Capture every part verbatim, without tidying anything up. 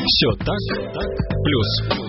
Все так, так, плюс.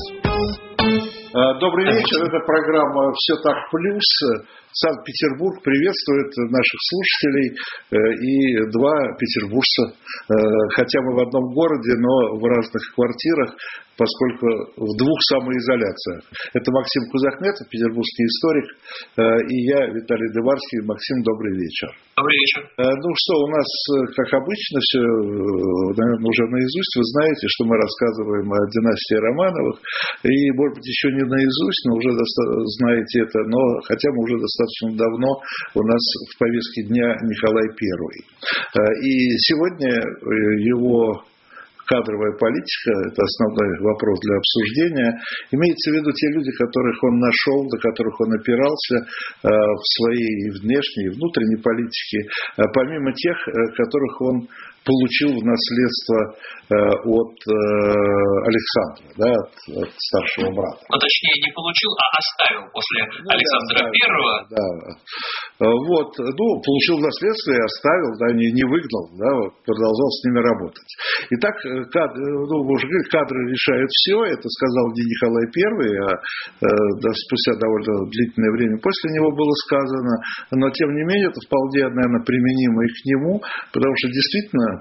Добрый вечер, это программа «Все так плюс». Санкт-Петербург приветствует наших слушателей и два петербуржца, хотя мы в одном городе, но в разных квартирах, поскольку в двух самоизоляциях. Это Максим Кузахметов, петербургский историк, и я, Виталий Дыбарский. Максим, добрый вечер. Добрый вечер. Ну что, у нас, как обычно, все, наверное, уже наизусть. Вы знаете, что мы рассказываем о династии Романовых. И, может быть, еще не наизусть, но уже доста- знаете это. Но хотя мы уже достаточно давно у нас в повестке дня Николай Первый. И сегодня его кадровая политика – это основной вопрос для обсуждения. Имеется в виду те люди, которых он нашел, до которых он опирался в своей внешней и внутренней политике, помимо тех, которых он получил в наследство от Александра, да, от, от старшего брата. Ну, точнее, не получил, а оставил после ну, Александра да, Первого. Да. Вот, ну, получил в наследство и оставил, да, не, не выгнал, да, вот, продолжал с ними работать. Итак, кадры, ну, уже кадры решают все, это сказал не Николай Первый, а да, спустя довольно длительное время после него было сказано, но тем не менее это вполне, наверное, применимо и к нему, потому что действительно,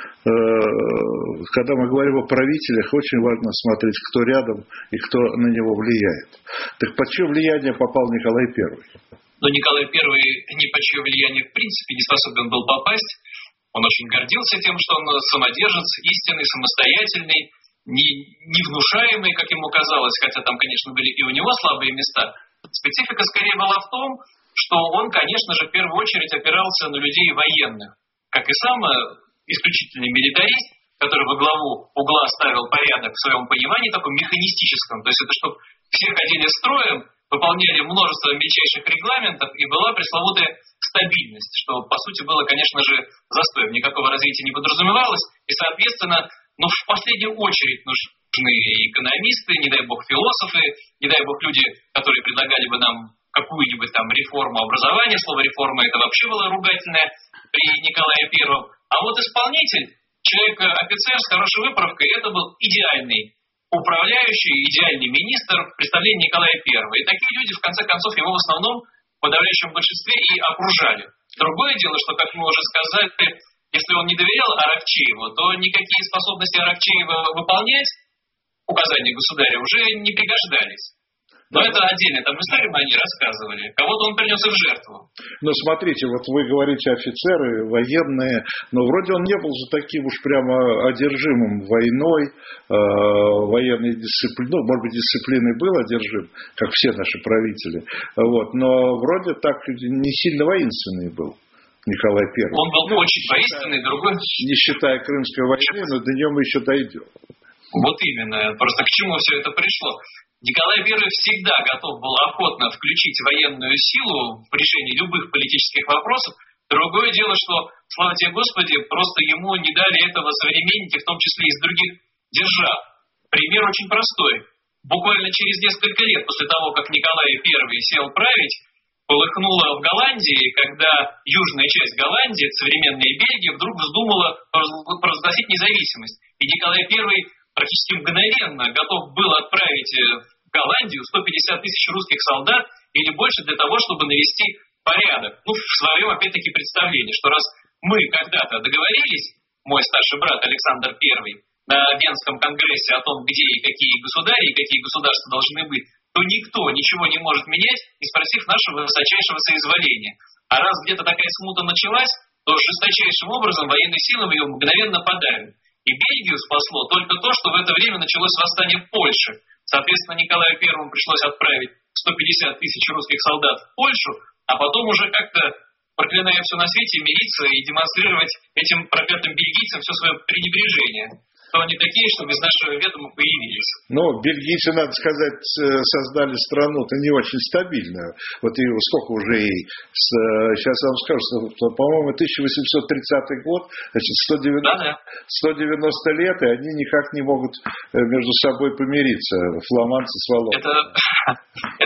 когда мы говорим о правителях, очень важно смотреть, кто рядом и кто на него влияет. Так под чье влияние попал Николай Первый? Но Николай Первый ни под чье влияние в принципе не способен был попасть. Он очень гордился тем, что он самодержец, истинный, самостоятельный, не, невнушаемый, как ему казалось, хотя там, конечно, были и у него слабые места. Специфика скорее была в том, что он, конечно же, в первую очередь опирался на людей военных. Как и сам исключительный милитарист, который во главу угла ставил порядок в своем понимании, таком механистическом. То есть это чтобы все ходили строем, выполняли множество мельчайших регламентов, и была пресловутая стабильность, что, по сути, было, конечно же, застоем. Никакого развития не подразумевалось, и, соответственно, ну, в последнюю очередь нужны экономисты, не дай бог философы, не дай бог люди, которые предлагали бы нам какую-нибудь там реформу образования. Слово «реформа» это вообще было ругательное при Николае Первом. А вот исполнитель, человек-офицер с хорошей выправкой, это был идеальный управляющий, идеальный министр в представлении Николая Первого. И такие люди, в конце концов, его в основном в подавляющем большинстве и окружали. Другое дело, что, как мы уже сказали, если он не доверял Аракчееву, то никакие способности Аракчеева выполнять указания государя уже не пригождались. Но это отдельно, там историю они рассказывали. Кого-то он принес и в жертву. Ну, смотрите, вот вы говорите офицеры, военные, но вроде он не был же таким уж прямо одержимым войной, э, военной дисциплиной. Ну, может быть, дисциплиной был одержим, как все наши правители. Вот, но вроде так не сильно воинственный был Николай Первый. Он был ну, очень воинственный, другой... Не считая Крымской войны, но до нее мы еще дойдем. Вот именно. Просто к чему все это пришло? Николай Первый всегда готов был охотно включить военную силу в решении любых политических вопросов. Другое дело, что, слава тебе Господи, просто ему не дали этого современники, в том числе из других держав. Пример очень простой. Буквально через несколько лет после того, как Николай Первый сел править, полыхнуло в Голландии, когда южная часть Голландии, современная Бельгия, вдруг вздумала провозгласить независимость. И Николай Первый практически мгновенно готов был отправить в Голландию сто пятьдесят тысяч русских солдат или больше для того, чтобы навести порядок. Ну, в своем, опять-таки, представлении, что раз мы когда-то договорились, мой старший брат Александр Первый, на Венском конгрессе о том, где и какие государи, и какие государства должны быть, то никто ничего не может менять, не спросив нашего высочайшего соизволения. А раз где-то такая смута началась, то жесточайшим образом военные силы ее мгновенно подавят. И Бельгию спасло только то, что в это время началось восстание в Польше. Соответственно, Николаю Первому пришлось отправить сто пятьдесят тысяч русских солдат в Польшу, а потом уже как-то, проклиная все на свете, мириться и демонстрировать этим проклятым бельгийцам все свое пренебрежение. Кто они такие, что без нашего ведома появились. Ну, бельгийцы, надо сказать, создали страну-то не очень стабильную. Вот и сколько уже ей? Сейчас я вам скажу, что, по-моему, тысяча восемьсот тридцатый год, значит, сто девяносто, да, да. сто девяносто лет, и они никак не могут между собой помириться, фламандцы с валлонцами. Это, это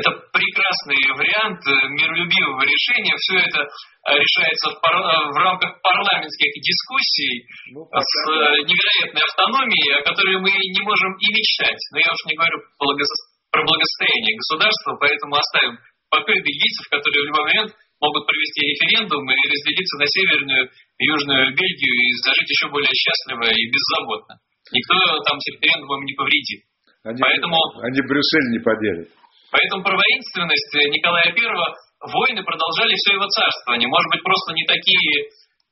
прекрасный вариант миролюбивого решения. Все это решается в, пар... в рамках парламентских дискуссий ну, с невероятной автономией, о которой мы не можем и мечтать. Но я уж не говорю про благосостояние государства, поэтому оставим в покое бельгийцев, которые в любой момент могут провести референдум и разделиться на Северную и Южную Бельгию и зажить еще более счастливо и беззаботно. Никто там с референдумом не повредит. Они, поэтому, они Брюссель не поделят. Поэтому про воинственность Николая Первого войны продолжали все его царствование. Может быть, просто не такие э,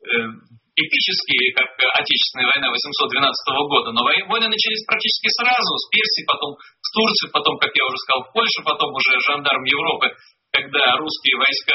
эпические, как Отечественная война восемьсот двенадцатого года, но войны начались практически сразу, с Персии, потом с Турции, потом, как я уже сказал, в Польше, потом уже жандарм Европы, когда русские войска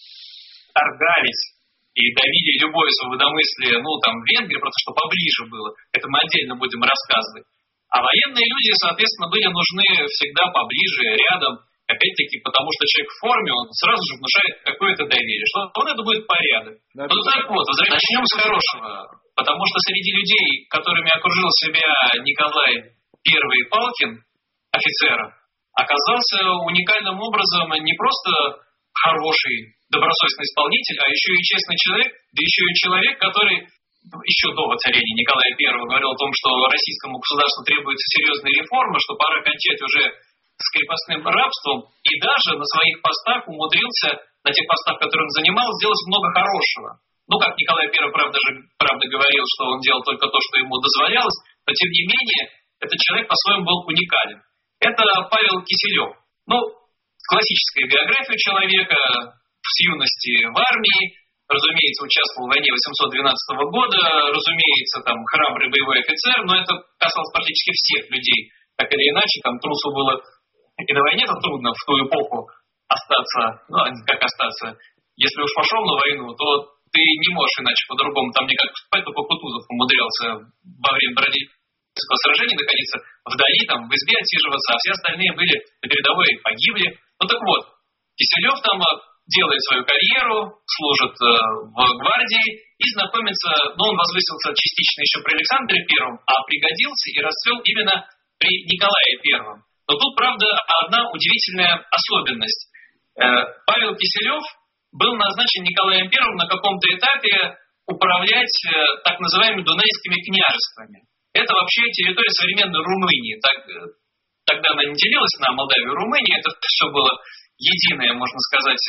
торгались и давили любое свободомыслие, ну, там, в Венгрии, просто что поближе было. Это мы отдельно будем рассказывать. А военные люди, соответственно, были нужны всегда поближе, рядом, опять-таки, потому что человек в форме, он сразу же внушает какое-то доверие, что он это будет порядок. Ну, так вот, начнем с хорошего, потому что среди людей, которыми окружил себя Николай Первый Палкин, офицером, оказался уникальным образом не просто хороший, добросовестный исполнитель, а еще и честный человек, да еще и человек, который еще до воцарения Николая Первого говорил о том, что российскому государству требуются серьезные реформы, что пора кончать уже с крепостным рабством, и даже на своих постах умудрился, на тех постах, которые он занимал, сделать много хорошего. Ну, как Николай Первый, правда, же, правда говорил, что он делал только то, что ему дозволялось, но, тем не менее, этот человек по-своему был уникален. Это Павел Киселев. Ну, классическая биография человека, с юности в армии, разумеется, участвовал в войне восемьсот двенадцатого года, разумеется, там, храбрый боевой офицер, но это касалось практически всех людей. Так или иначе, там, трусу было и на войне-то трудно в ту эпоху остаться, ну, как остаться, если уж пошел на войну, то ты не можешь иначе по-другому там никак поступать, только Кутузов умудрялся во время Бородинского сражения находиться вдали, там, в избе отсиживаться, а все остальные были на передовой и погибли. Ну, так вот, Киселев там делает свою карьеру, служит э, в гвардии и знакомится, ну, он возвысился частично еще при Александре Первом, а пригодился и расцвел именно при Николае Первом. Но тут, правда, одна удивительная особенность. Э, Павел Киселев был назначен Николаем Первым на каком-то этапе управлять э, так называемыми дунайскими княжествами. Это вообще территория современной Румынии. Так, э, тогда она не делилась на Молдавию и Румынию, это все было единое, можно сказать,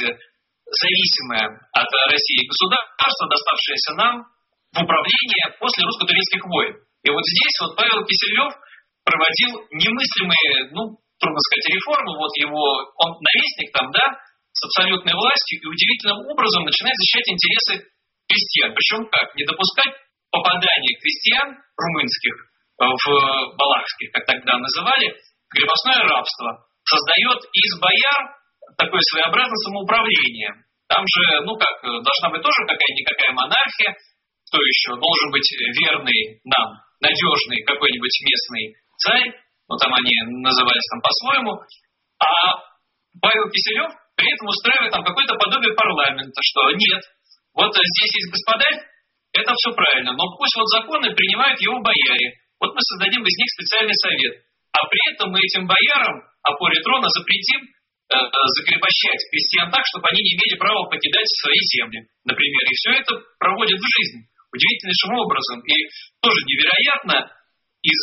зависимое от России государство, доставшееся нам в управление после русско-турецких войн. И вот здесь вот Павел Киселев проводил немыслимые, ну, трудно сказать, реформы. Вот его, он наместник там, да, с абсолютной властью, и удивительным образом начинает защищать интересы крестьян. Причем как? Не допускать попадания крестьян румынских в балахских, как тогда называли, в крепостное рабство. Создает из бояр такое своеобразное самоуправление. Там же, ну как, должна быть тоже какая-никакая монархия, кто еще должен быть верный нам, надежный какой-нибудь местный царь, ну там они назывались там по-своему, а Павел Киселев при этом устраивает там какое-то подобие парламента, что нет, вот здесь есть господарь, это все правильно, но пусть вот законы принимают его бояре, вот мы создадим из них специальный совет, а при этом мы этим боярам опоре трона запретим закрепощать крестьян так, чтобы они не имели права покидать свои земли, например. И все это проводят в жизнь удивительнейшим образом. И тоже невероятно из...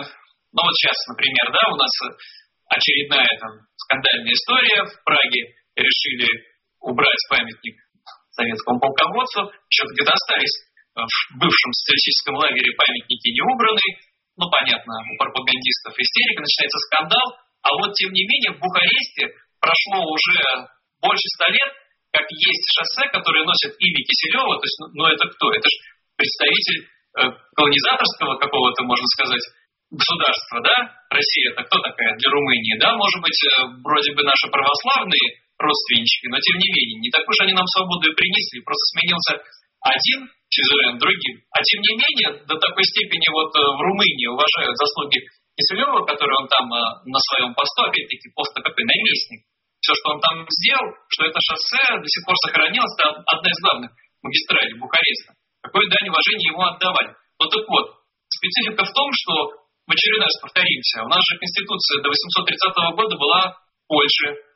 Ну вот сейчас, например, да, у нас очередная там скандальная история. В Праге решили убрать памятник советскому полководцу. Еще где-то остались в бывшем социалистическом лагере памятники не убраны. Ну, понятно, у пропагандистов истерика, начинается скандал. А вот, тем не менее, в Бухаресте прошло уже больше ста лет, как есть шоссе, которое носит имя Киселева. То есть, ну это кто? Это же представитель э, колонизаторского какого-то, можно сказать, государства, да? Россия это кто такая для Румынии? Да, может быть, э, вроде бы наши православные родственнички, но тем не менее, не так уж они нам свободу и принесли. Просто сменился один сюзерен другим. А тем не менее, до такой степени вот э, в Румынии уважают заслуги Киселева, который он там э, на своем посту, опять-таки, просто какой наместник. Все, что он там сделал, что это шоссе до сих пор сохранилось, это одна из главных магистралей Бухареста. Какое дань уважения ему отдавали. Ну так вот, специфика в том, что в очередной раз повторимся, у нас же Конституция до восемьсот тридцатого года была в Польше,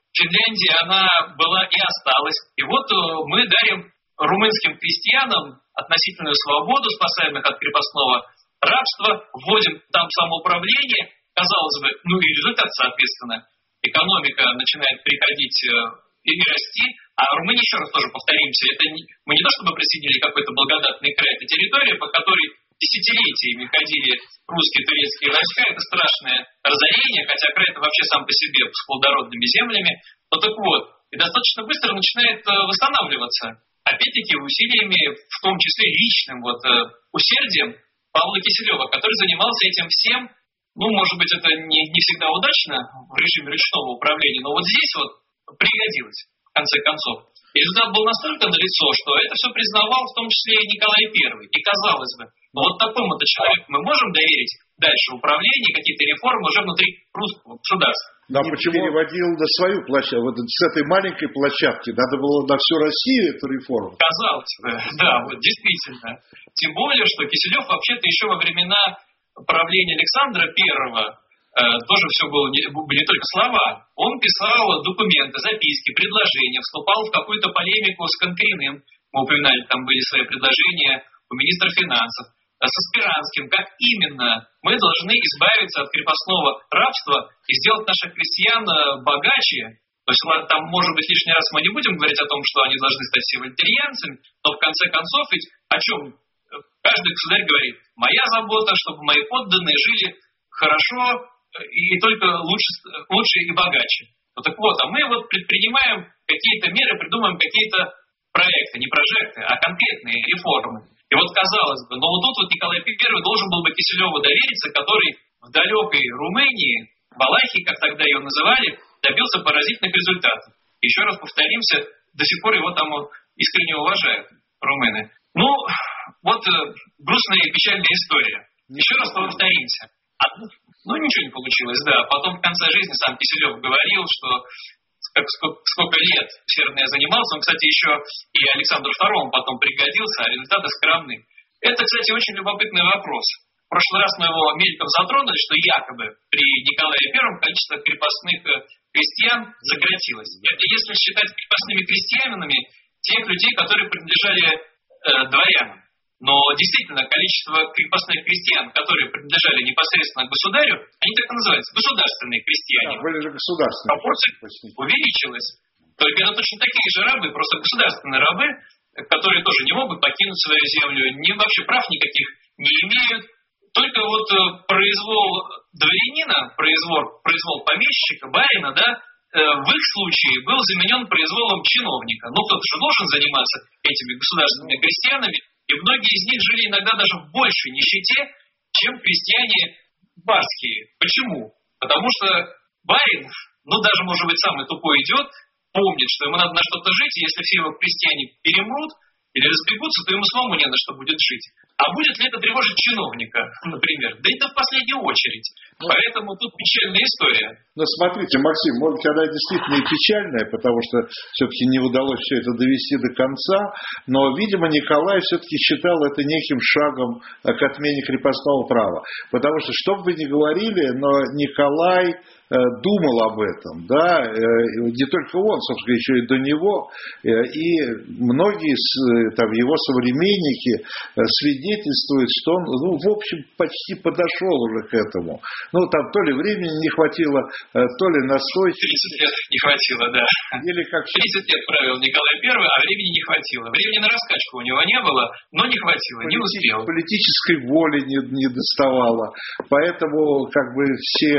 Финляндии она была и осталась. И вот мы дарим румынским крестьянам относительную свободу, спасаем их от крепостного рабства, вводим там самоуправление. Казалось бы, ну и результат, соответственно. Экономика начинает приходить и расти. А Румыния, еще раз тоже повторимся, это не, мы не то чтобы присоединили какой-то благодатный край, это территория, по которой десятилетиями ходили русские, турецкие войска, это страшное разорение, хотя край это вообще сам по себе с плодородными землями. Ну так вот, и достаточно быстро начинает восстанавливаться. Опять-таки усилиями, в том числе личным вот, усердием Павла Киселева, который занимался этим всем. Ну, может быть, это не, не всегда удачно в режиме ручного управления, но вот здесь вот пригодилось, в конце концов. И результат был настолько налицо, что это все признавал в том числе и Николай Первый. И казалось бы, но вот такому-то человеку мы можем доверить дальше управление, какие-то реформы уже внутри русского государства. Да, почему переводил на свою площадку, вот с этой маленькой площадки, надо было на всю Россию эту реформу? Казалось бы, да, вот действительно. Тем более, что Киселев вообще-то еще во времена правления Александра Первого э, тоже все было не, были не только слова. Он писал документы, записки, предложения, вступал в какую-то полемику с Конкриным. Мы упоминали, там были свои предложения у министра финансов. Со Спиранским, как именно мы должны избавиться от крепостного рабства и сделать наших крестьян богаче. То есть там, может быть, лишний раз мы не будем говорить о том, что они должны стать все вольтерианцами, но в конце концов ведь о чем каждый государь говорит? Моя забота, чтобы мои подданные жили хорошо и только лучше, лучше и богаче. Ну так вот, а мы вот предпринимаем какие-то меры, придумаем какие-то проекты, не прожекты, а конкретные реформы. И вот казалось бы, но вот тут вот Николай Первый должен был бы Киселеву довериться, который в далекой Румынии, Валахии, как тогда ее называли, добился поразительных результатов. Еще раз повторимся, до сих пор его там искренне уважают румыны. Ну, вот э, грустная и печальная история. Еще раз повторимся. Одну, ну, ничего не получилось, да. Потом в конце жизни сам Киселев говорил, что как, сколько, сколько лет усердно я занимался. Он, кстати, еще и Александру Второму потом пригодился, а результаты скромны. Это, кстати, очень любопытный вопрос. В прошлый раз мы его мельком затронули, что якобы при Николае Первом количество крепостных крестьян сократилось. Это если считать крепостными крестьянами тех людей, которые принадлежали э, дворянам. Но действительно, количество крепостных крестьян, которые принадлежали непосредственно государю, они так и называются, государственные крестьяне. Да, были же государственные. Пропорция увеличилась. Только это точно такие же рабы, просто государственные рабы, которые тоже не могут покинуть свою землю, ни вообще прав никаких не имеют. Только вот произвол дворянина, произвол, произвол помещика, барина, да, в их случае был заменен произволом чиновника. Ну, кто-то же должен заниматься этими государственными крестьянами. И многие из них жили иногда даже в большей нищете, чем крестьяне барские. Почему? Потому что барин, ну даже, может быть, самый тупой идет, помнит, что ему надо на что-то жить, и если все его крестьяне перемрут или разбегутся, то ему самому не на что будет жить. А будет ли это тревожить чиновника, например? Да это в последнюю очередь. Ну, поэтому тут печальная история. Ну, смотрите, Максим, может, она действительно и печальная, потому что все-таки не удалось все это довести до конца, но, видимо, Николай все-таки считал это неким шагом к отмене крепостного права. Потому что, что бы вы ни говорили, но Николай думал об этом, да, не только он, собственно, еще и до него, и многие там, его современники свидетельствуют, что он, ну, в общем, почти подошел уже к этому. Ну, там то ли времени не хватило, то ли настойчивости. тридцать лет не хватило, да. Или как... тридцать лет правил Николай Первый, а времени не хватило. Времени на раскачку у него не было, но не хватило, не успел. Политической воли не, не доставало. Поэтому, как бы, все...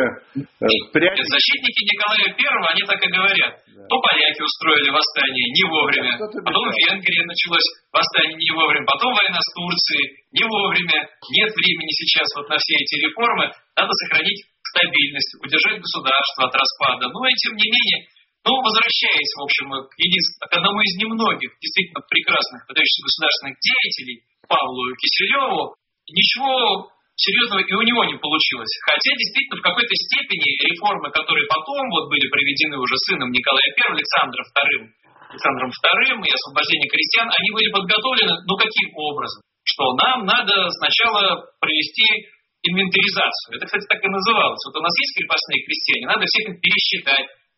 Нет, защитники Николая Первого, они так и говорят. Да. То поляки устроили восстание не вовремя, потом в Венгрии началось восстание не вовремя, потом война с Турцией не вовремя. Нет времени сейчас вот на все эти реформы. Надо сохранить стабильность, удержать государство от распада. Но и тем не менее, ну, возвращаясь, в общем, к, единству, к одному из немногих действительно прекрасных, выдающихся государственных деятелей, Павлу Киселеву, ничего серьезного и у него не получилось. Хотя, действительно, в какой-то степени реформы, которые потом вот были проведены уже сыном Николая Первого, Александром Вторым, Александром Вторым и освобождение крестьян, они были подготовлены, ну, каким образом? Что нам надо сначала провести инвентаризацию. Это, кстати, так и называлось. Вот у нас есть крепостные крестьяне, надо всех их пересчитать,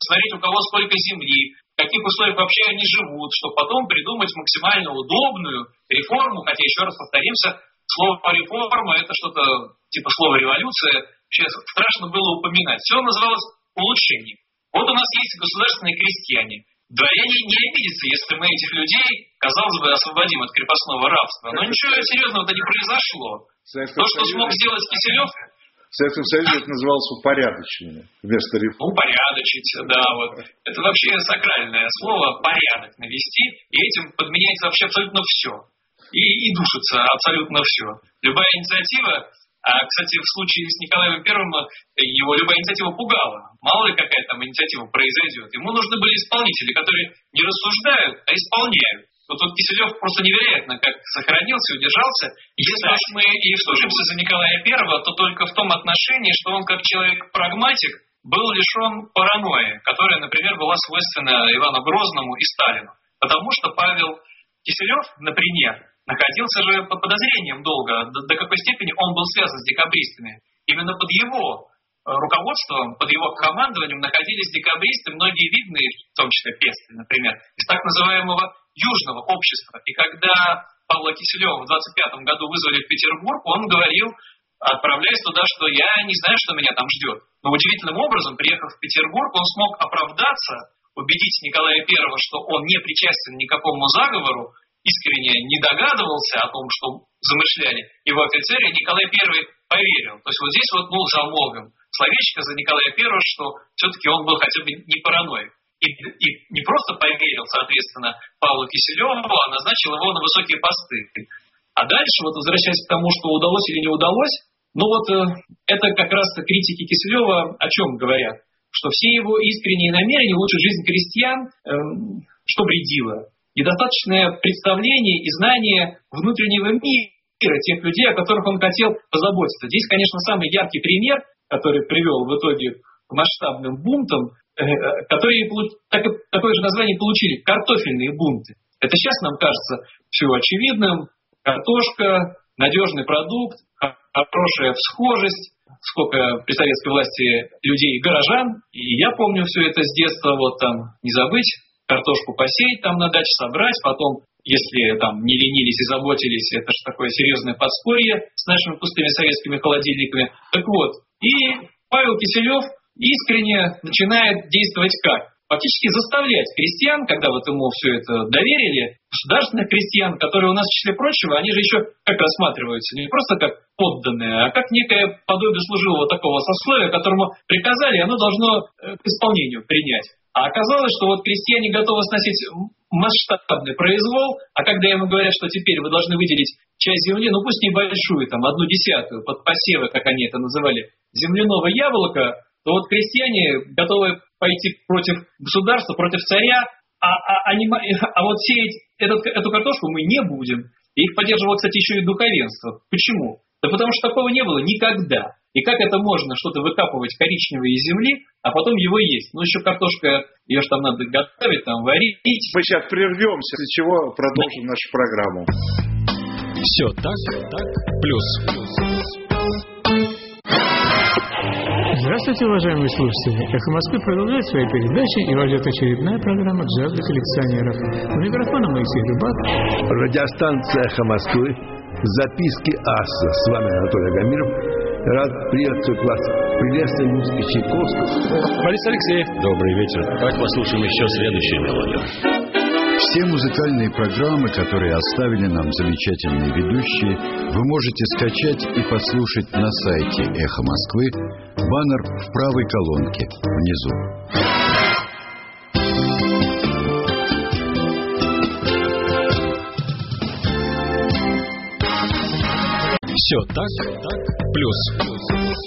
смотреть, у кого сколько земли, в каких условиях вообще они живут, чтобы потом придумать максимально удобную реформу, хотя, еще раз повторимся, слово реформа – это что-то типа слова революция, вообще страшно было упоминать. Все называлось улучшением. Вот у нас есть государственные крестьяне. Дворяне не обидятся, если мы этих людей, казалось бы, освободим от крепостного рабства. Но ничего серьезного-то не произошло. То, что смог сделать Киселев... В Советском Союзе это называлось упорядочение вместо реформы. Упорядочить, да, вот. Это вообще сакральное слово «порядок» навести, и этим подменяется вообще абсолютно все. И, и душится абсолютно все. Любая инициатива, а, кстати, в случае с Николаем Первым его любая инициатива пугала. Мало ли какая там инициатива произойдет. Ему нужны были исполнители, которые не рассуждают, а исполняют. Вот тут Киселев просто невероятно как сохранился, удержался. Если уж мы и вступимся за Николая Первого, то только в том отношении, что он как человек-прагматик был лишен паранойи, которая, например, была свойственна Ивану Грозному и Сталину. Потому что Павел Киселев, например, находился же под подозрением долго, до, до какой степени он был связан с декабристами. Именно под его руководством, под его командованием находились декабристы, многие видные, в том числе Пестель, например, из так называемого Южного общества. И когда Павла Киселева в двадцать пятом году вызвали в Петербург, он говорил, отправляясь туда, что я не знаю, что меня там ждет. Но удивительным образом, приехав в Петербург, он смог оправдаться, убедить Николая Первого, что он не причастен ни к какому заговору, искренне не догадывался о том, что замышляли его офицеры, и Николай Первый поверил. То есть вот здесь вот, ну, залогом словечко за Николая Первого, что все-таки он был хотя бы не параноик. И, и не просто поверил, соответственно, Павлу Киселеву, а назначил его на высокие посты. А дальше, вот возвращаясь к тому, что удалось или не удалось, ну вот э, это как раз критики Киселева о чем говорят? Что все его искренние намерения улучшить жизнь крестьян, э, что вредило. Недостаточное представление и знание внутреннего мира тех людей, о которых он хотел позаботиться. Здесь, конечно, самый яркий пример, который привел в итоге к масштабным бунтам, которые такое же название получили – картофельные бунты. Это сейчас нам кажется все очевидным. Картошка, надежный продукт, хорошая всхожесть, сколько при советской власти людей горожан. И я помню все это с детства, вот там не забыть, картошку посеять там на даче, собрать, потом, если там не ленились и заботились, это же такое серьезное подспорье с нашими пустыми советскими холодильниками. Так вот, и Павел Киселев искренне начинает действовать как? Фактически заставлять крестьян, когда вот ему все это доверили, государственных крестьян, которые у нас в числе прочего, они же еще как рассматриваются, не просто как подданные, а как некое подобие служилого такого сословия, которому приказали, и оно должно к исполнению принять. А оказалось, что вот крестьяне готовы сносить масштабный произвол, а когда ему говорят, что теперь вы должны выделить часть земли, ну пусть небольшую, там, одну десятую, под посевы, как они это называли, земляного яблока, то вот крестьяне готовы пойти против государства, против царя, а, а, а, не, а вот сеять этот, эту картошку мы не будем. И их поддерживало, кстати, еще и духовенство. Почему? Да потому что такого не было никогда. И как это можно что-то выкапывать коричневое из земли, а потом его есть? Ну, еще картошка, ее же там надо готовить, там варить. Мы сейчас прервемся, после чего продолжим нашу программу. Все так, так, плюс. Здравствуйте, уважаемые слушатели! «Эхо Москвы» продолжает свои передачи, и вас ждет очередная программа «Джаз для коллекционеров». У микрофона Моисей Рыбак. Радиостанция «Эхо Москвы». Записки аса. С вами Анатолий Агамиров. Рад приветствовать вас в прелестной музыке Чайковского. Борис Алексеев. Добрый вечер. Давайте послушаем еще следующую мелодию. Все музыкальные программы, которые оставили нам замечательные ведущие, вы можете скачать и послушать на сайте «Эхо Москвы». Баннер в правой колонке внизу. Все так, так, плюс.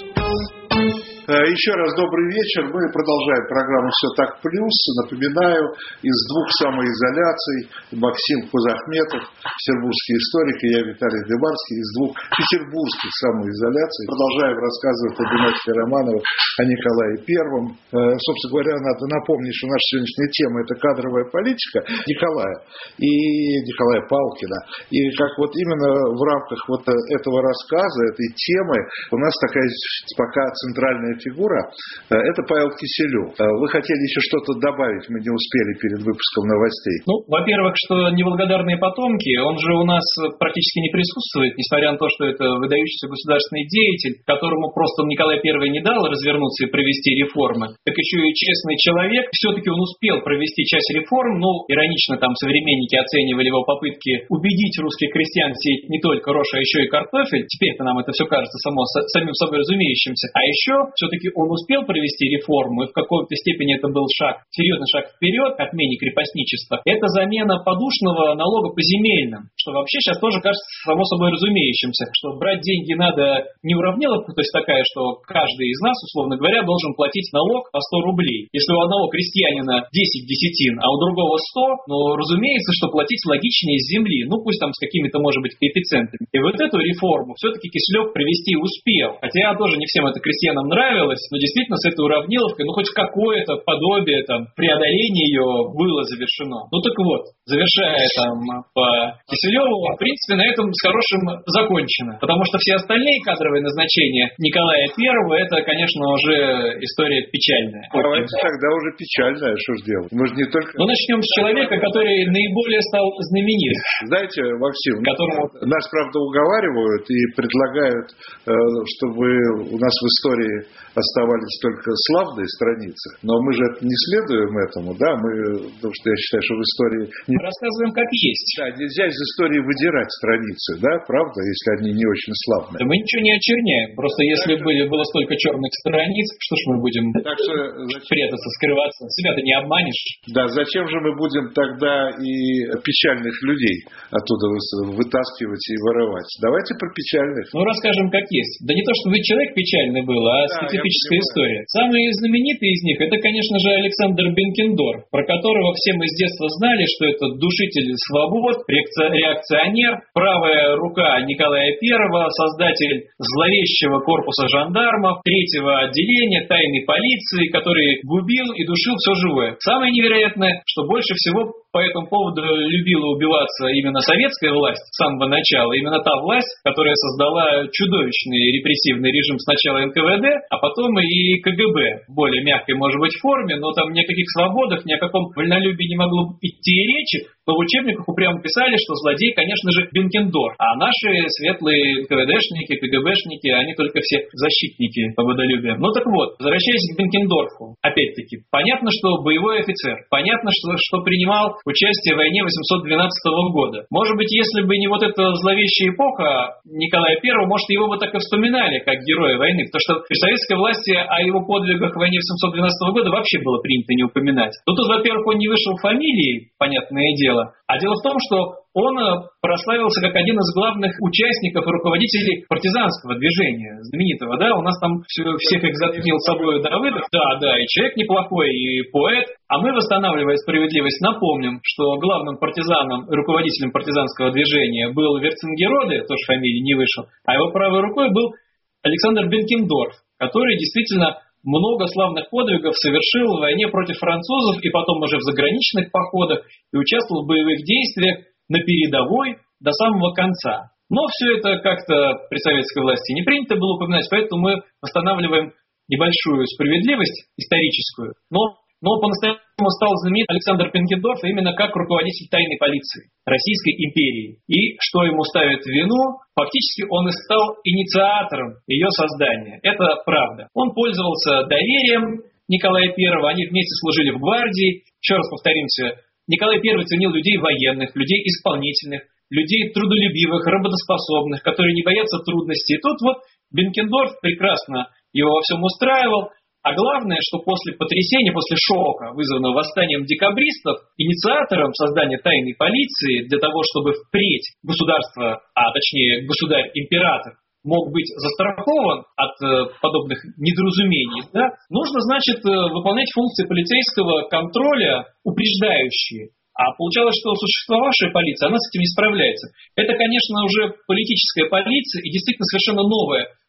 Еще раз добрый вечер. Мы продолжаем программу «Все так плюс». Напоминаю, из двух самоизоляций Максим Кузахметов, петербургский историк, и я, Виталий Дебарский, из двух петербургских самоизоляций. Продолжаем рассказывать о династии Романовых, о Николае Первом. Собственно говоря, надо напомнить, что наша сегодняшняя тема – это кадровая политика Николая и Николая Палкина. И как вот именно в рамках вот этого рассказа, этой темы, у нас такая пока центральная фигура, это Павел Киселев. Вы хотели еще что-то добавить, мы не успели перед выпуском новостей. Ну, во-первых, что неблагодарные потомки, он же у нас практически не присутствует, несмотря на то, что это выдающийся государственный деятель, которому просто Николай Первый не дал развернуться и провести реформы, так еще и честный человек, все-таки он успел провести часть реформ, ну, иронично там современники оценивали его попытки убедить русских крестьян сеять не только рожь, а еще и картофель. Теперь-то нам это все кажется само, самим собой разумеющимся. А еще все-таки он успел провести реформу, и в какой-то степени это был шаг, серьезный шаг вперед к отмене крепостничества. Это замена подушного налога по земельным, что вообще сейчас тоже кажется само собой разумеющимся, что брать деньги надо не уравниловка, то есть такая, что каждый из нас, условно говоря, должен платить налог по сто рублей. Если у одного крестьянина десять десятин, а у другого сто, ну, разумеется, что платить логичнее с земли, ну, пусть там с какими-то, может быть, коэффициентами. И вот эту реформу все-таки Киселев провести успел. Хотя тоже не всем это крестьянам нравилось, но действительно с этой уравниловкой, ну, хоть какое-то подобие там преодоления ее было завершено. Ну, так вот, завершая там по Киселеву, в принципе, на этом с хорошим закончено. Потому что все остальные кадровые назначения Николая Первого, это, конечно, уже история печальная. Давайте тогда уже печальная, что ж делать. Мы же не только... Ну, начнем с человека, который наиболее стал знаменит. Знаете, Максим, которому... нас, правда, уговаривают и предлагают, чтобы у нас в истории оставались только славные страницы. Но мы же не следуем этому, да? Мы, потому что я считаю, что в истории... Мы рассказываем, как есть. Да, нельзя из истории выдирать страницы, да, правда, если они не очень славные. Да мы ничего не очерняем. Просто если так, были, было столько черных страниц, что ж мы будем так что, зачем... прятаться, скрываться? Себя-то не обманешь. Да, зачем же мы будем тогда и печальных людей оттуда вытаскивать и вырывать? Давайте про печальных. Ну, расскажем, как есть. Да не то, чтобы человек печальный был, а да, специфическая история. Самый знаменитый из них, это, конечно же, Александр Бенкендорф, про которого все мы с детства знали, что это душитель свобод, реакционер, правая рука Николая Первого, создатель зловещего корпуса жандармов, третьего отделения, тайной полиции, который губил и душил все живое. Самое невероятное, что больше всего по этому поводу любила убиваться именно советская власть с самого начала, именно та власть, которая создала чудовищный репрессивный режим сначала эн ка вэ дэ, а потом и ка гэ бэ в более мягкой, может быть, форме, но там ни о каких свободах, ни о каком вольнолюбии не могло идти и речи, но в учебниках упрямо писали, что злодей, конечно же, Бенкендорф, а наши светлые эн ка вэ дэшники, ка гэ бэшники, они только все защитники свободолюбия. Ну так вот, возвращаясь к Бенкендорфу, опять-таки, понятно, что боевой офицер, понятно, что, что принимал участие в войне восемьсот двенадцатого года. Может быть, если бы не вот эта зловещая эпоха Николая Первого, может, его бы так и вспоминали, как героя войны, потому что при советской власти о его подвигах в войне восемьсот двенадцатого года вообще было принято не упоминать. Ну, тут, во-первых, он не вышел фамилией, понятное дело, а дело в том, что он прославился как один из главных участников и руководителей партизанского движения, знаменитого, да, у нас там все, всех их затмил собой Давыдов, да, да, и человек неплохой, и поэт, а мы, восстанавливая справедливость, напомним, что главным партизаном и руководителем партизанского движения был Верцингероде, тоже фамилии не вышел, а его правой рукой был Александр Бенкендорф, который действительно много славных подвигов совершил в войне против французов и потом уже в заграничных походах и участвовал в боевых действиях на передовой до самого конца. Но все это как-то при советской власти не принято было упоминать, поэтому мы восстанавливаем небольшую справедливость историческую, но, но по-настоящему стал знаменит Александр Бенкендорф именно как руководитель тайной полиции Российской империи. И что ему ставит в вину? Фактически он и стал инициатором ее создания. Это правда. Он пользовался доверием Николая Первого, они вместе служили в гвардии. Еще раз повторимся, Николай Первый ценил людей военных, людей исполнительных, людей трудолюбивых, работоспособных, которые не боятся трудностей. И тут вот Бенкендорф прекрасно его во всем устраивал. А главное, что после потрясения, после шока, вызванного восстанием декабристов, инициатором создания тайной полиции для того, чтобы впредь государство, а точнее государь-император, мог быть застрахован от э, подобных недоразумений, да, нужно, значит, э, выполнять функции полицейского контроля упреждающие. А получалось, что существовавшая полиция, она с этим не справляется. Это, конечно, уже политическая полиция и действительно совершенно новая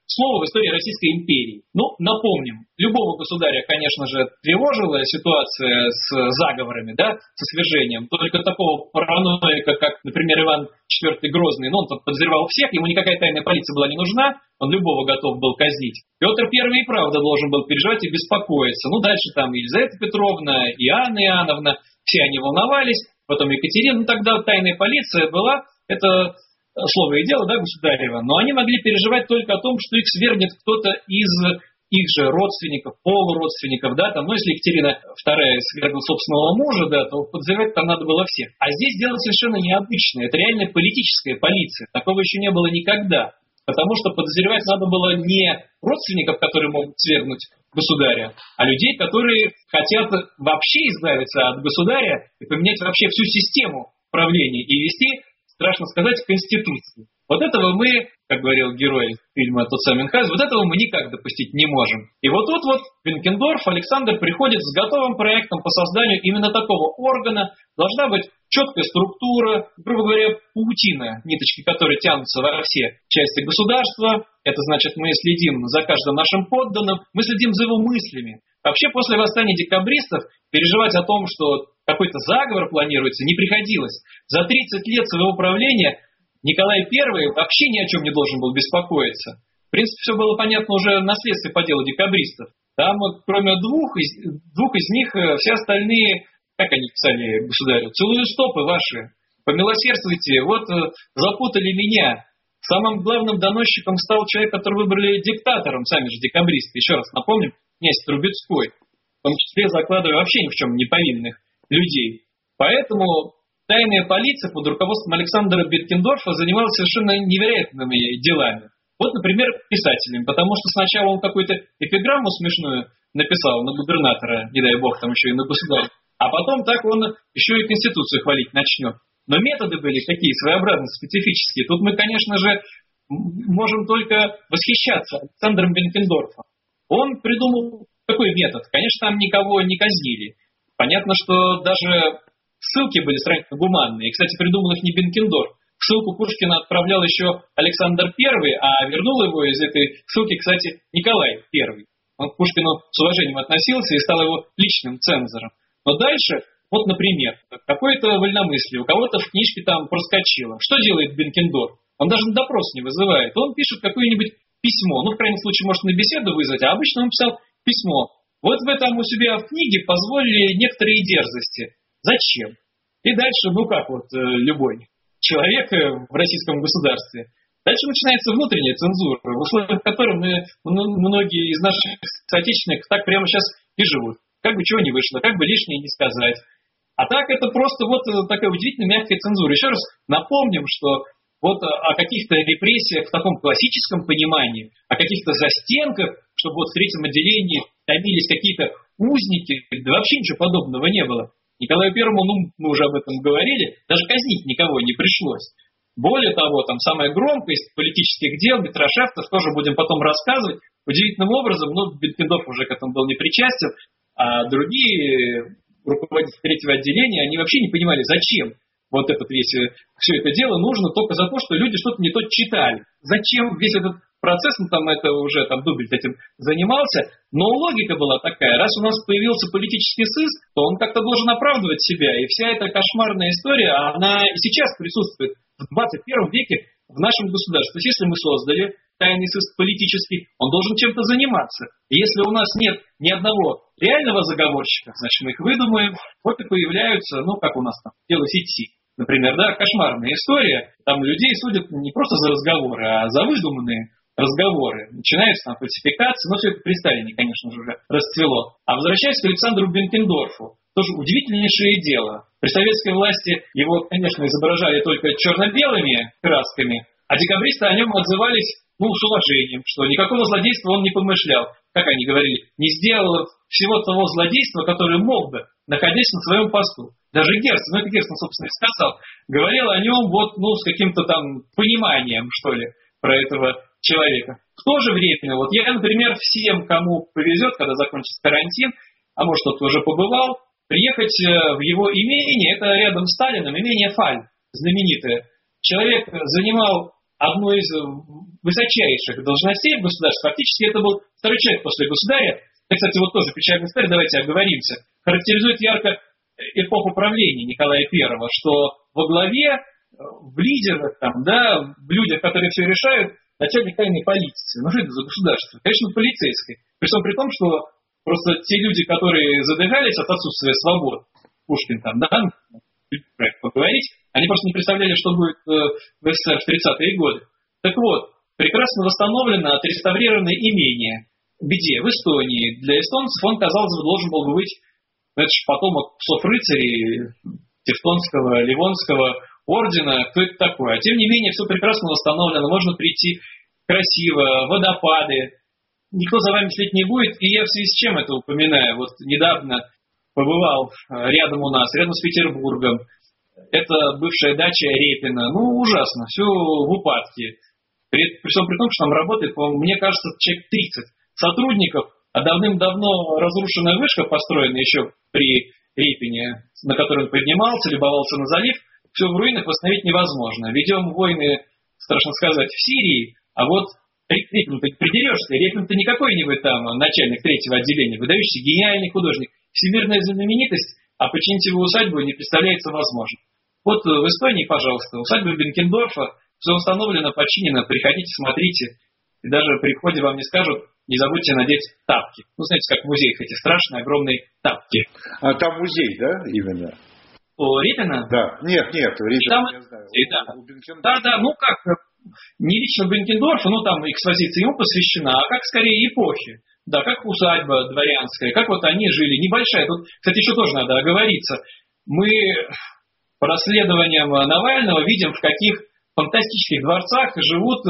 слово в истории Российской империи. Ну, напомним, любого государя, конечно же, тревожила ситуация с заговорами, да, со свержением. Только такого параноика, как, например, Иван четвёртый Грозный, ну, он там подозревал всех, ему никакая тайная полиция была не нужна, он любого готов был казнить. Петр Первый и правда должен был переживать и беспокоиться. Ну, дальше там Елизавета Петровна, и Анна Иоанновна, все они волновались, потом Екатерина, ну, тогда тайная полиция была, это слово и дело, да, государева, но они могли переживать только о том, что их свергнет кто-то из их же родственников, полуродственников, да, там, ну, если Екатерина вторая свергла собственного мужа, да, то подозревать там надо было всех. А здесь дело совершенно необычное, это реально политическая полиция, такого еще не было никогда, потому что подозревать надо было не родственников, которые могут свергнуть государя, а людей, которые хотят вообще избавиться от государя и поменять вообще всю систему правления и вести, страшно сказать, Конституцию. Вот этого мы, как говорил герой фильма «Тот самый Мюнхгаузен», вот этого мы никак допустить не можем. И вот тут вот Бенкендорф Александр приходит с готовым проектом по созданию именно такого органа. Должна быть четкая структура, грубо говоря, паутина, ниточки которой тянутся во все части государства. Это значит, мы следим за каждым нашим подданным, мы следим за его мыслями. Вообще, после восстания декабристов переживать о том, что какой-то заговор планируется, не приходилось. За тридцать лет своего правления Николай Первый вообще ни о чем не должен был беспокоиться. В принципе, все было понятно уже на следствии по делу декабристов. Там, кроме двух из, двух из них, все остальные, как они писали государю, целую стопы ваши, помилосердствуйте, вот запутали меня. Самым главным доносчиком стал человек, который выбрали диктатором, сами же декабристы. Еще раз напомним, князь Трубецкой, в том числе закладывая вообще ни в чем не повинных людей. Поэтому тайная полиция под руководством Александра Бенкендорфа занималась совершенно невероятными делами. Вот, например, писателями, потому что сначала он какую-то эпиграмму смешную написал на губернатора, не дай бог, там еще и на государя, а потом так он еще и Конституцию хвалить начнет. Но методы были такие своеобразные, специфические. Тут мы, конечно же, можем только восхищаться Александром Бенкендорфом. Он придумал такой метод. Конечно, там никого не казнили. Понятно, что даже ссылки были сравнительно гуманные. И, кстати, придумал их не Бенкендорф. Ссылку Пушкина отправлял еще Александр Первый, а вернул его из этой ссылки, кстати, Николай Первый. Он к Пушкину с уважением относился и стал его личным цензором. Но дальше, вот, например, какое-то вольномыслие у кого-то в книжке там проскочило. Что делает Бенкендорф? Он даже на допрос не вызывает. Он пишет какое-нибудь письмо. Ну, в крайнем случае, может, на беседу вызвать, а обычно он писал письмо. Вот вы там у себя в книге позволили некоторые дерзости. Зачем? И дальше, ну как вот э, любой человек в российском государстве. Дальше начинается внутренняя цензура, в условиях которой мы, многие из наших соотечественников так прямо сейчас и живут. Как бы чего не вышло, как бы лишнее не сказать. А так это просто вот такая удивительно мягкая цензура. Еще раз напомним, что вот о каких-то репрессиях в таком классическом понимании, о каких-то застенках, чтобы вот в третьем отделении томились какие-то узники, да вообще ничего подобного не было. Николаю Первому, ну, мы уже об этом говорили, даже казнить никого не пришлось. Более того, там самая громкость политических дел, Митрошафтов, тоже будем потом рассказывать. Удивительным образом, ну, Бенкендорф уже к этому был не причастен, а другие руководители третьего отделения, они вообще не понимали, зачем вот этот весь, все это дело нужно только за то, что люди что-то не то читали. Зачем весь этот процесс, ну там это уже там Дубельт этим занимался, но логика была такая, раз у нас появился политический сыск, то он как-то должен оправдывать себя, и вся эта кошмарная история, она и сейчас присутствует в двадцать первом веке в нашем государстве. То есть если мы создали тайный сыск политический, он должен чем-то заниматься. И если у нас нет ни одного реального заговорщика, значит мы их выдумаем, вот и появляются, ну как у нас там, дело сети. Например, да, кошмарная история, там людей судят не просто за разговоры, а за выдуманные разговоры. Начинаются там фальсификации, но все это при Сталине, конечно же, уже расцвело. А возвращаясь к Александру Бенкендорфу, тоже удивительнейшее дело. При советской власти его, конечно, изображали только черно-белыми красками, а декабристы о нем отзывались, ну, с уважением, что никакого злодейства он не помышлял. Как они говорили, не сделал всего того злодейства, которое мог бы, находясь на своем посту. Даже Герцен, ну это Герцен, собственно, сказал, говорил о нем вот, ну, с каким-то там пониманием, что ли, про этого человека. В то же время, вот я, например, всем, кому повезет, когда закончится карантин, а может, кто-то уже побывал, приехать в его имение, это рядом с Сталиным, имение Фаль, знаменитое. Человек занимал одной из высочайших должностей в государстве. Фактически это был второй человек после государя. Кстати, вот тоже печальная история, давайте оговоримся. Характеризует ярко эпоху правления Николая Первого, что во главе, в лидерах, там, да, в людях, которые все решают, начальник тайной полиции. Ну что это за государство? Конечно, полицейской. При всем при том, что просто те люди, которые задыхались от отсутствия свобод, Пушкин там, да, поговорить, они просто не представляли, что будет в СССР в тридцатые годы. Так вот, прекрасно восстановлено, отреставрировано имение. Где? В Эстонии. Для эстонцев он, казалось бы, должен был бы быть, это же потомок псов-рыцарей, Тевтонского, Ливонского ордена, кто это такой. А тем не менее, все прекрасно восстановлено, можно прийти красиво, водопады, никто за вами следить не будет. И я в связи с чем это упоминаю? Вот недавно побывал рядом у нас, рядом с Петербургом. Это бывшая дача Репина. Ну, ужасно, все в упадке. При, при всем при том, что там работает, мне кажется, человек тридцать сотрудников, а давным-давно разрушенная вышка, построенная еще при Репине, на которой он поднимался, любовался на залив, все в руинах восстановить невозможно. Ведем войны, страшно сказать, в Сирии, а вот Репин ты придерешься. Репин-то не какой-нибудь там начальник третьего отделения, выдающийся гениальный художник, всемирная знаменитость, а починить его усадьбу не представляется возможным. Вот в Эстонии, пожалуйста, усадьба Бенкендорфа, все установлено, починено, приходите, смотрите. И даже при входе вам не скажут, не забудьте надеть тапки. Ну, знаете, как в музеях эти страшные, огромные тапки. А там музей, да, именно? У Репина? Да. Нет, нет, Репина, там, я знаю. И, да. У Бенкендорфа. Да, да, ну как, не лично Бенкендорфу, ну там экспозиция ему посвящена, а как скорее эпохи. Да, как усадьба дворянская, как вот они жили, небольшая. Тут, кстати, еще тоже надо оговориться. Мы по расследованиям Навального видим, в каких фантастических дворцах живут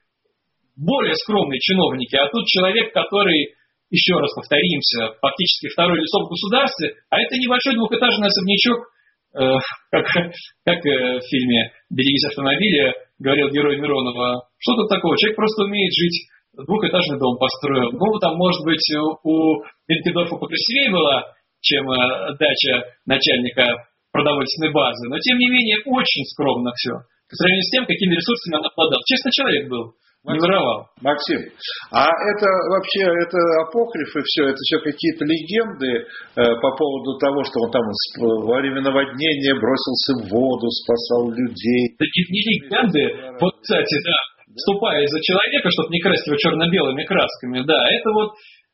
более скромные чиновники, а тут человек, который, еще раз повторимся, фактически второй лицо в государстве, а это небольшой двухэтажный особнячок, э, как, как э, в фильме «Берегись автомобиля» говорил герой Миронова, что тут такого, человек просто умеет жить, двухэтажный дом построил. Ну, там, может быть, у Бенкендорфа покрасивее была, чем э, дача начальника продовольственной базы, но, тем не менее, очень скромно все. По сравнению с тем, какими ресурсами он обладал. Честный человек был. Не воровал. Максим, а это вообще, это апокрифы все, это все какие-то легенды э, по поводу того, что он там во время наводнения бросился в воду, спасал людей. Да не, не легенды, вот, кстати, да, вступая за человека, чтобы не красть его черно-белыми красками, да, это вот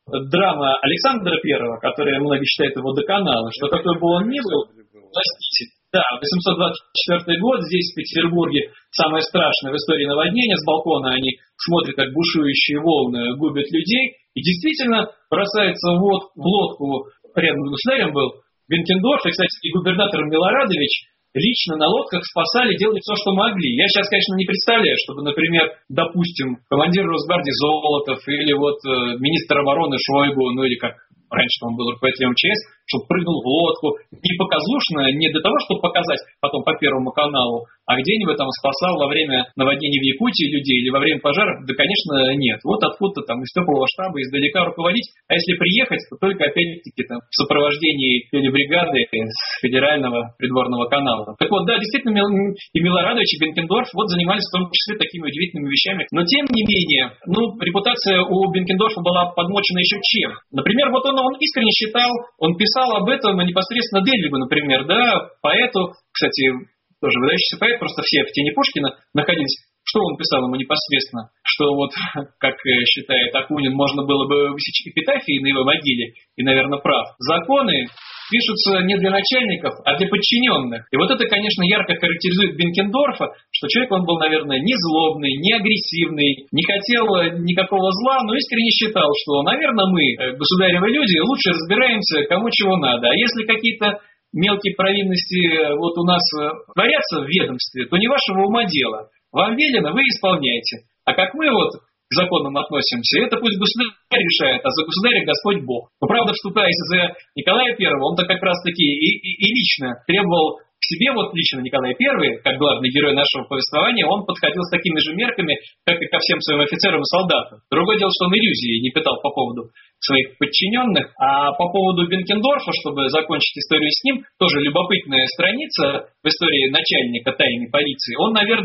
драма Александра Первого, которая многие считают его доконала, что какой бы он ни был, властитель. Да, восемьсот двадцать четвёртый год, здесь, в Петербурге, самое страшное в истории наводнения. С балкона они смотрят, как бушующие волны губят людей. И действительно бросается в, лод, в лодку, рядом с государем был Бенкендорф, и, кстати, и губернатор Милорадович лично на лодках спасали, делали все, что могли. Я сейчас, конечно, не представляю, чтобы, например, допустим, командир Росгвардии Золотов или вот э, министр обороны Шойгу, ну или как раньше он был руководителем МЧС, чтобы прыгнул в лодку. Не показушно, не для того, чтобы показать потом по Первому каналу, а где-нибудь там спасал во время наводнений в Якутии людей или во время пожаров. Да, конечно, нет. Вот откуда-то там из теплого штаба, издалека руководить. А если приехать, то только, опять-таки, там, в сопровождении телебригады с федерального придворного канала. Так вот, да, действительно, и Милорадович, и Бенкендорф вот занимались в том числе такими удивительными вещами. Но, тем не менее, ну, репутация у Бенкендорфа была подмочена еще чем. Например, вот он, он искренне считал, он писал об этом непосредственно Дельвигу, например, да, поэту, кстати, тоже выдающийся поэт, просто все в тени Пушкина находились. Что он писал ему непосредственно? Что вот, как считает Акунин, можно было бы высечь эпитафии на его могиле, и, наверное, прав. Законы пишутся не для начальников, а для подчиненных. И вот это, конечно, ярко характеризует Бенкендорфа, что человек, он был, наверное, не злобный, не агрессивный, не хотел никакого зла, но искренне считал, что, наверное, мы, государевы люди, лучше разбираемся, кому чего надо. А если какие-то мелкие провинности вот у нас творятся в ведомстве, то не вашего ума дело. Вам велено, вы исполняете. А как мы вот к законам относимся, это пусть государь решает, а за государя Господь Бог. Но, правда, вступаясь за Николая Первого, он-то как раз-таки и, и, и лично требовал к себе, вот лично Николай Первый, как главный герой нашего повествования, он подходил с такими же мерками, как и ко всем своим офицерам и солдатам. Другое дело, что он иллюзии не питал по поводу своих подчиненных. А по поводу Бенкендорфа, чтобы закончить историю с ним, тоже любопытная страница в истории начальника тайной полиции. Он, наверное,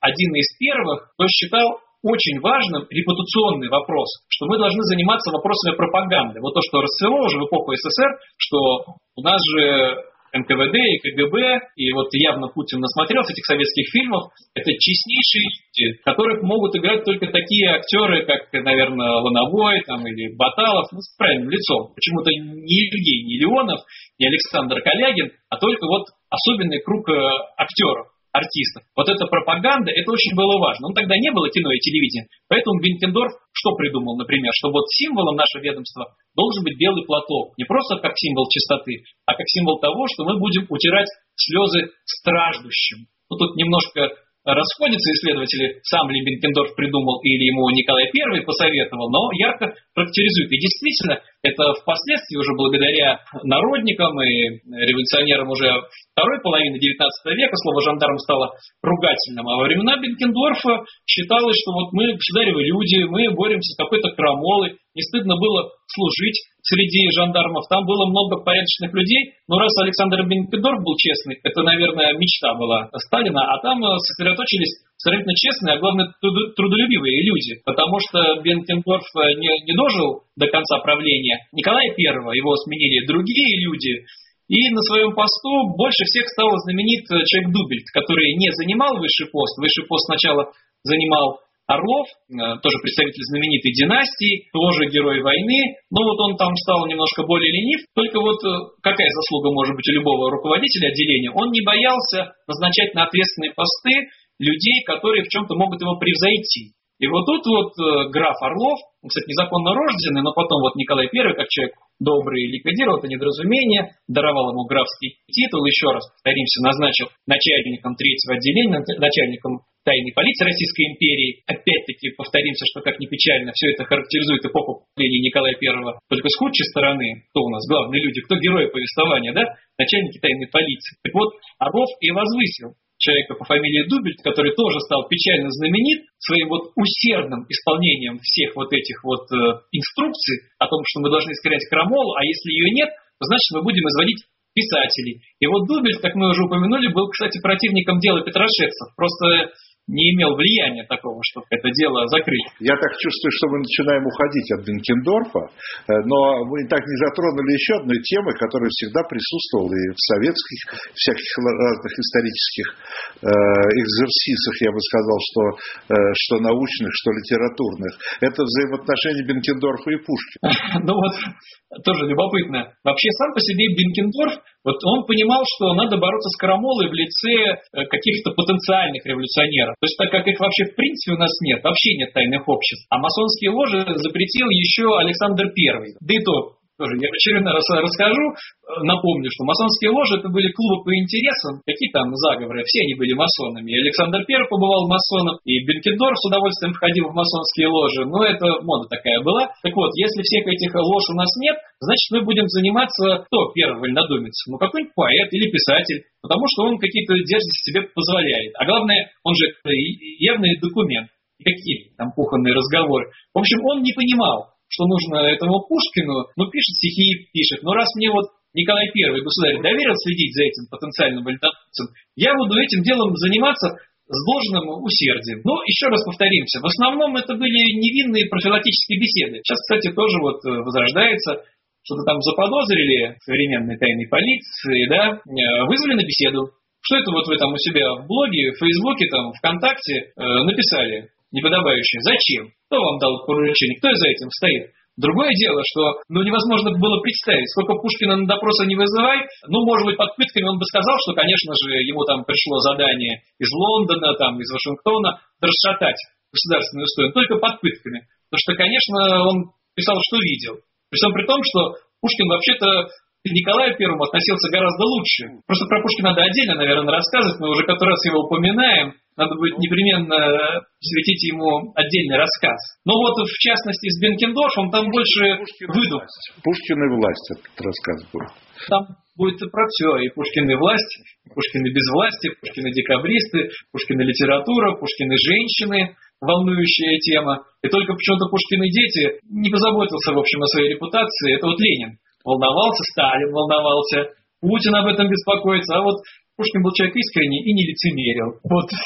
один из первых, кто считал очень важным репутационный вопрос, что мы должны заниматься вопросами пропаганды. Вот то, что расцвело уже в эпоху СССР, что у нас же эн ка вэ дэ и ка гэ бэ, и вот явно Путин насмотрелся этих советских фильмов, это честнейшие люди, которых могут играть только такие актеры, как, наверное, Лановой там, или Баталов, ну, с правильным лицом. Почему-то не Евгений Леонов, не Александр Калягин, а только вот особенный круг актеров, артистов. Вот эта пропаганда, это очень было важно. Ну, тогда не было кино и телевидения, поэтому Бенкендорф что придумал, например, что вот символом нашего ведомства должен быть белый платок. Не просто как символ чистоты, а как символ того, что мы будем утирать слезы страждущим. Ну, тут немножко расходятся исследователи, сам ли Бенкендорф придумал или ему Николай Первый посоветовал, но ярко характеризует. И действительно, это впоследствии уже благодаря народникам и революционерам уже второй половины девятнадцатого века слово жандарм стало ругательным. А во времена Бенкендорфа считалось, что вот мы государевы люди, мы боремся с какой-то крамолой, не стыдно было служить среди жандармов. Там было много порядочных людей, но раз Александр Бенкендорф был честный, это, наверное, мечта была Сталина, а там сосредоточились абсолютно честные, а главное трудолюбивые люди, потому что Бенкендорф не, не дожил до конца правления Николая Первого, его сменили другие люди, и на своем посту больше всех стал знаменит человек Дубельт, который не занимал высший пост, высший пост сначала занимал Орлов, тоже представитель знаменитой династии, тоже герой войны, но вот он там стал немножко более ленив, только вот какая заслуга может быть у любого руководителя отделения, он не боялся назначать на ответственные посты людей, которые в чем-то могут его превзойти. И вот тут вот граф Орлов, он, кстати, незаконно рожденный, но потом вот Николай Первый, как человек добрый, ликвидировал это недоразумение, даровал ему графский титул, еще раз повторимся, назначил начальником третьего отделения, начальником тайной полиции Российской империи. Опять-таки повторимся, что, как ни печально, все это характеризует эпоху правления Николая Первого. Только с худшей стороны, кто у нас главные люди, кто герои повествования, да? Начальники тайной полиции. Так вот, Орлов и возвысил человека по фамилии Дубельт, который тоже стал печально знаменит своим вот усердным исполнением всех вот этих вот э, инструкций о том, что мы должны искоренять крамолу, а если ее нет, то значит мы будем изводить писателей. И вот Дубельт, как мы уже упомянули, был, кстати, противником дела Петрошевцев. Просто не имел влияния такого, чтобы это дело закрыть. Я так чувствую, что мы начинаем уходить от Бенкендорфа, но мы так не затронули еще одной темы, которая всегда присутствовала и в советских всяких разных исторических э, экзерсисах, я бы сказал, что, э, что научных, что литературных. Это взаимоотношения Бенкендорфа и Пушкина. Ну вот, тоже любопытно. Вообще сам по себе Бенкендорф, вот он понимал, что надо бороться с крамолой в лице каких-то потенциальных революционеров. То есть, так как их вообще в принципе у нас нет, вообще нет тайных обществ. А масонские ложи запретил еще Александр Первый. Да и то, тоже я в очередной раз расскажу, напомню, что масонские ложи это были клубы по интересам, какие там заговоры, все они были масонами. И Александр Первый побывал масоном, и Бенкендорф с удовольствием входил в масонские ложи. Ну, это мода такая была. Так вот, если всех этих лож у нас нет, значит, мы будем заниматься, кто первый вольнодумец? Ну, какой-нибудь поэт или писатель, потому что он какие-то дерзости себе позволяет. А главное, он же явный документ, какие там кухонные разговоры. В общем, он не понимал, что нужно этому Пушкину, ну, пишет стихи, пишет. Но раз мне вот Николай Первый, государь, доверил следить за этим потенциальным вольнодумцем, я буду этим делом заниматься с должным усердием. Ну, еще раз повторимся, в основном это были невинные профилактические беседы. Сейчас, кстати, тоже вот возрождается, что-то там заподозрили в современной тайной полиции, да, вызвали на беседу. Что это вот вы там у себя в блоге, в Фейсбуке, там, ВКонтакте э, написали неподобающее? Зачем? Кто вам дал поручение? Кто за этим стоит? Другое дело, что ну, невозможно было представить, сколько Пушкина на допросы не вызывай, ну, может быть, под пытками он бы сказал, что, конечно же, ему там пришло задание из Лондона, там, из Вашингтона расшатать государственную историю, только под пытками. Потому что, конечно, он писал, что видел. При всем при том, что Пушкин вообще-то к Николаю Первому относился гораздо лучше. Просто про Пушкина надо отдельно, наверное, рассказывать, мы уже который раз его упоминаем. Надо будет непременно посвятить ему отдельный рассказ. Но вот, в частности, с Бенкендорфом там больше выдумок. Пушкин и власть этот рассказ будет. Там будет про все. И Пушкин и власть, и Пушкин и без власти, Пушкин и декабристы, Пушкин и литература, Пушкин и женщины. Волнующая тема. И только почему-то Пушкин и дети не позаботился, в общем, о своей репутации. Это вот Ленин волновался, Сталин волновался, Путин об этом беспокоится. А вот Пушкин был человек искренний и не лицемерил. Вот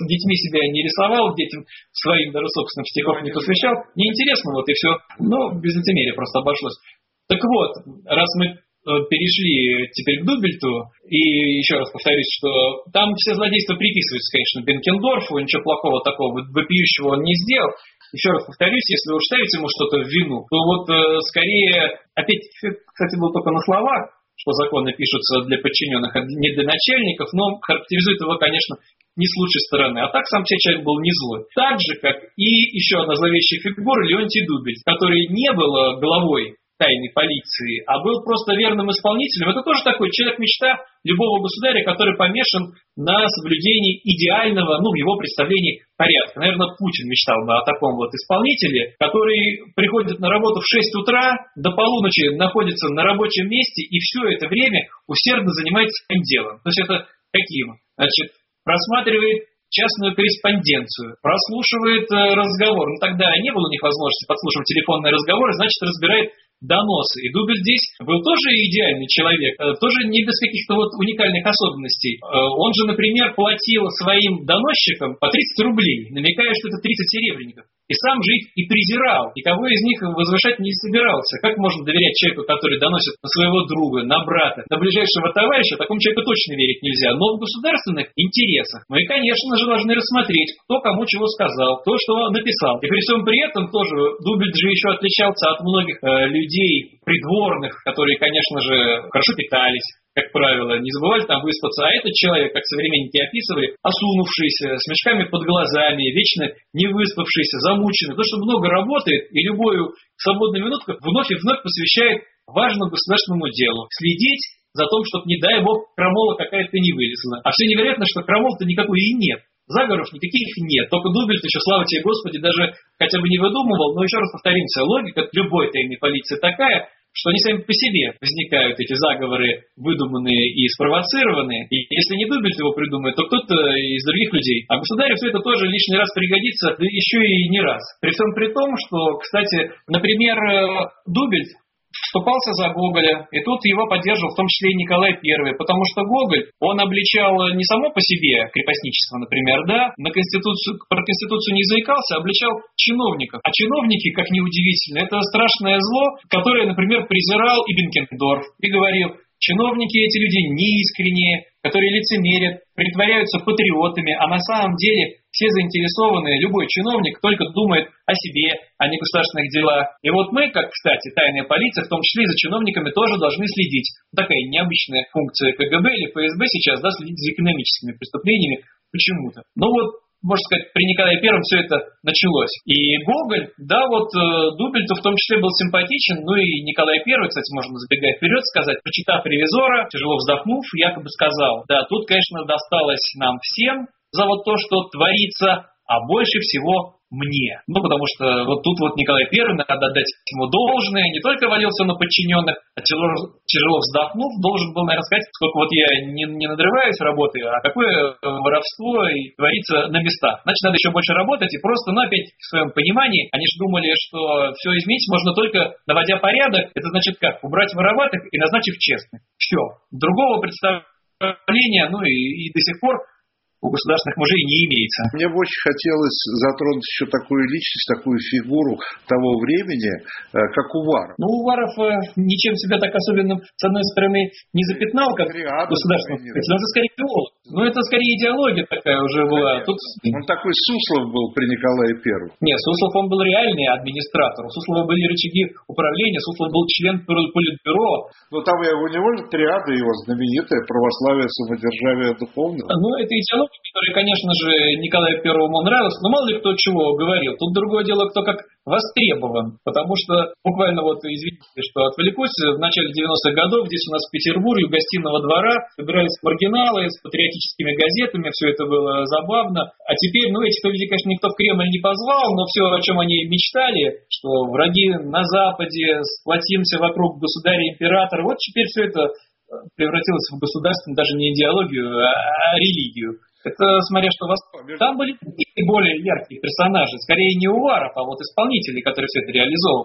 детьми себя не рисовал, детям своим даже собственных стихов не посвящал. Неинтересно, вот и все. Но без лицемерия просто обошлось. Так вот, раз мы перешли теперь к Дубельту, и еще раз повторюсь, что там все злодейства приписываются, конечно, Бенкендорфу, ничего плохого такого вопиющего он не сделал. Еще раз повторюсь, если уж ставить ему что-то в вину, то вот э, скорее, опять, кстати, был только на словах, что законы пишутся для подчиненных, а не для начальников, но характеризует его, конечно, не с лучшей стороны. А так сам себе человек был не злой. Так же, как и еще одна зловещая фигура Леонтий Дубельт, который не был главой тайной полиции, а был просто верным исполнителем. Это тоже такой человек-мечта любого государя, который помешан на соблюдении идеального, ну, в его представлении, порядка. Наверное, Путин мечтал бы о таком вот исполнителе, который приходит на работу в шесть утра, до полуночи находится на рабочем месте и все это время усердно занимается своим делом. То есть это каким? Значит, просматривает частную корреспонденцию, прослушивает разговор. Ну, тогда не было у них возможности подслушивать телефонные разговоры, значит, разбирает доносы. И Дубельт здесь был тоже идеальный человек, тоже не без каких-то вот уникальных особенностей. Он же, например, платил своим доносчикам по тридцать рублей, намекая, что это тридцать серебряников. И сам же их и презирал, никого из них возвышать не собирался. Как можно доверять человеку, который доносит на своего друга, на брата, на ближайшего товарища? Такому человеку точно верить нельзя. Но в государственных интересах мы, конечно же, должны рассмотреть, кто кому чего сказал, кто что написал. И при всем при этом тоже Дубельт же еще отличался от многих э, людей придворных, которые, конечно же, хорошо питались, как правило, не забывали там выспаться, а этот человек, как современники описывали, осунувшийся, с мешками под глазами, вечно не выспавшийся, замученный, потому что много работает и любую свободную минутку вновь и вновь посвящает важному государственному делу. Следить за том, чтобы, не дай бог, крамола какая-то не вылезла. А все невероятно, что крамол-то никакой и нет. Заговоров никаких нет. Только Дубельт еще, слава тебе Господи, даже хотя бы не выдумывал. Но еще раз повторимся, логика любой тайной полиции такая, что они сами по себе возникают, эти заговоры, выдуманные и спровоцированные. И если не Дубельт его придумает, то кто-то из других людей. А государю все это тоже лишний раз пригодится, да еще и не раз. При всем при том, что, кстати, например, Дубельт вступался за Гоголя, и тут его поддерживал в том числе и Николай Первый, потому что Гоголь, он обличал не само по себе крепостничество, например, да, на конституцию, про конституцию не заикался, а обличал чиновников. А чиновники, как ни удивительно, это страшное зло, которое, например, презирал и Бенкендорф, и говорил: чиновники эти люди неискренние, которые лицемерят, притворяются патриотами, а на самом деле все заинтересованные, любой чиновник только думает о себе, а не государственных делах. И вот мы, как, кстати, тайная полиция, в том числе и за чиновниками, тоже должны следить. Такая необычная функция КГБ или ФСБ сейчас, да, следить за экономическими преступлениями почему-то. Но вот, можно сказать, при Николае Первом все это началось. И Гоголь, да, вот э, Дубельту в том числе был симпатичен, ну и Николай Первый, кстати, можно забегая вперед сказать, прочитав «Ревизора», тяжело вздохнув, якобы сказал: да, тут, конечно, досталось нам всем за вот то, что творится, а больше всего мне. Ну, потому что вот тут вот Николай Первый, надо отдать ему должное, не только валился на подчиненных, а тяжело, тяжело вздохнув, должен был, наверное, сказать, сколько вот я не, не надрываюсь работой, а какое воровство и творится на местах. Значит, надо еще больше работать и просто, ну, опять в своем понимании, они же думали, что все изменить можно только наводя порядок. Это значит как? Убрать вороватых и назначив честных. Все. Другого представления, ну и, и до сих пор у государственных мужей не имеется. Мне бы очень хотелось затронуть еще такую личность, такую фигуру того времени, как Уваров. Ну, Уваров ничем себя так особенно, с одной стороны, не запятнал, как государственный. Это скорее идеолог. Ну, это скорее идеология такая уже была. Тут... Он такой Суслов был при Николае Первом. Нет, Суслов, он был реальный администратор. У Суслова были рычаги управления, Суслов был член политбюро. Ну, там у него же триада его знаменитая: православие, самодержавие, духовное. Ну, это идеология, которая, конечно же, Николаю Первому нравилась, но мало ли кто чего говорил. Тут другое дело, кто как востребован, потому что буквально вот, извините, что отвлекусь, в начале девяностых годов здесь у нас в Петербурге у гостиного двора собирались маргиналы с патриотическими газетами, все это было забавно. А теперь, ну, этих людей, конечно, никто в Кремль не позвал, но все, о чем они мечтали, что враги на Западе, сплотимся вокруг государя-императора, вот теперь все это превратилось в государственную, даже не идеологию, а, а религию. Это смотря что вас... Там были более яркие персонажи, скорее не Уваров, а вот исполнители, которые все это реализовывали.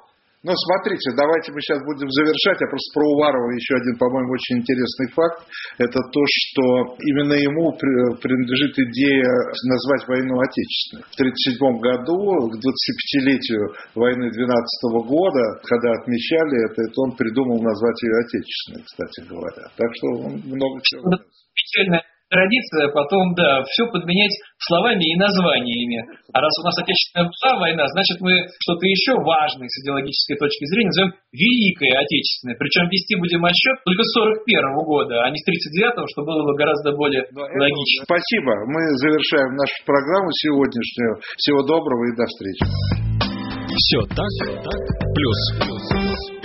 Ну, смотрите, давайте мы сейчас будем завершать. Я просто про Уварова еще один, по-моему, очень интересный факт. Это то, что именно ему принадлежит идея назвать войну отечественной. В тысяча девятьсот тридцать седьмом году, к двадцатипятилетию войны двенадцатого года, когда отмечали это, это он придумал назвать ее отечественной, кстати говоря. Так что он много чего... Печальная традиция потом, да, все подменять словами и названиями. А раз у нас отечественная была война, значит мы что-то еще важное с идеологической точки зрения назовем Великая Отечественная. Причем вести будем отсчет только с сорок первого года, а не с тридцать девятого, что было бы гораздо более Но логично. Это... Спасибо. Мы завершаем нашу программу сегодняшнюю. Всего доброго и до встречи. Все так, так, плюс. плюс.